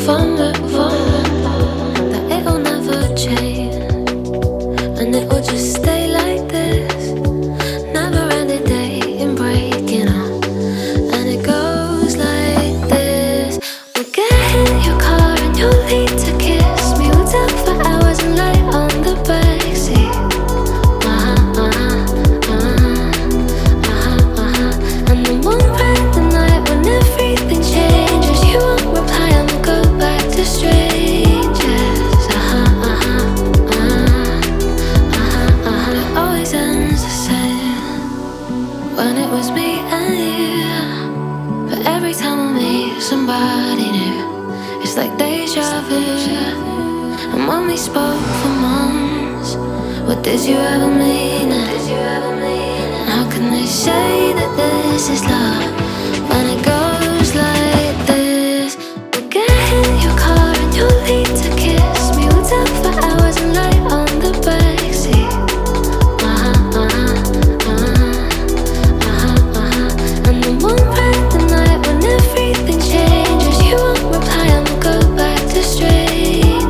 on, move on. That it'll never change, and it will just stay like this. Never ending day in breaking up, and it goes like this. We'll get in your car and you'll need to kiss me. We'll talk for hours and lie on the backseat. And then one random night when everything changes, you won't reply and we'll go back to strangers. It always ends the same when it was me and you. But every time I meet somebody new, it's like deja vu. And when we spoke for months, what did you ever mean it? And how can they say that this is love when it goes like this? We'll get in your car and you'll need to kiss me. We'll talk for hours and lie on the backseat. And then one random night when everything changes, you won't reply and we'll go back to strangers.